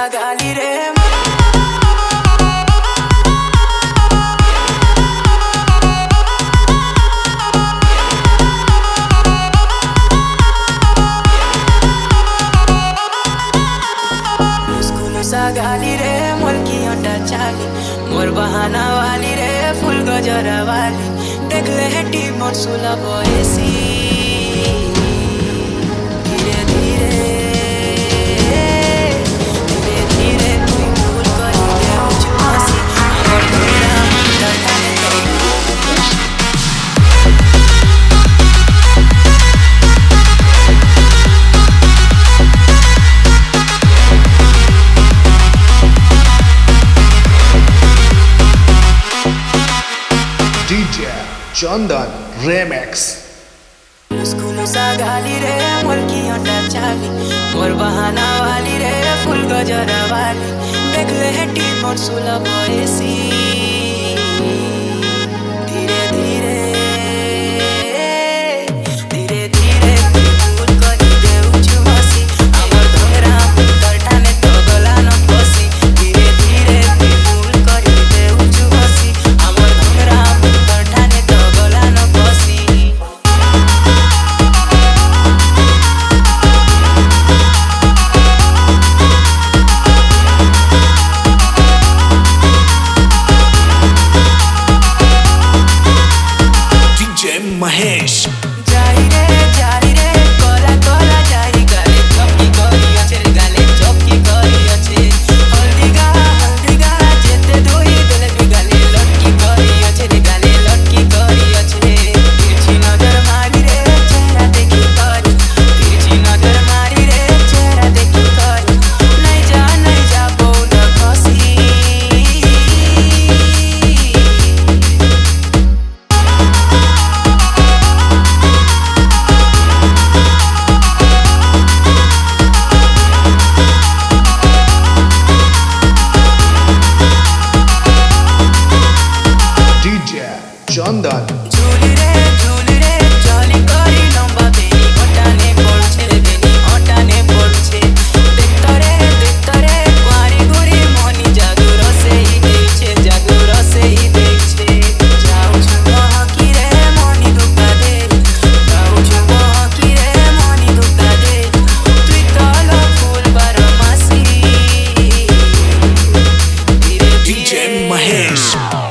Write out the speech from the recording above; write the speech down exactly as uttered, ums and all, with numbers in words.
गाली रे गाली रे मोर की अंडा चाली मोर बहाना वाली रे फुल गजरा वाली देख ले हेटी मोर सुला बयसी धीरे धीरे धीरे धीरे तू भूल कर दे मुझे और मेरा लड़ाने D J Chandan Remix school सा गाली रे मोर की अंडा चाली मोर बहाना वाली रे फुल गजरा वाली देख ले हेटी मोर सुला बयसी धीरे धीरे धीरे धीरे भूल कर दे उचुमासी हमर धोरा करटाने तो गला न फसी धीरे धीरे भूल कर दे उचुमासी हमर धोरा करटाने तो गला न फसी Mahesh जाई रे जाई रे कोला कोला जाई गाले चौकी करी अच्छे गाले चौकी करी अच्छे हल्दी गा हल्दी गा जेते धोई देले भी गाले लटकी करी अच्छे गाले लटकी करी अच्छे तिरछी नजर मारी रे चेहरा देखी कर तिरछी नजर मारी रे चेहरा देखी कर नहीं जा नहीं जा बोल फसी D J Chandan झूली रे झूली रे जली करी लंबा बेनी ओटाने पड़छे बेनी ओटाने पड़छे देखतरे देखतरे कुआरी गुरी मोनी जादू रसे ही देइछे जादू रसे ही देइछे जाऊ छु हकी रे मोनी धोखा दे जाऊ छु हकी रे मोनी धोखा दे तुई तल फूल बारमासी धीरे D J Mahesh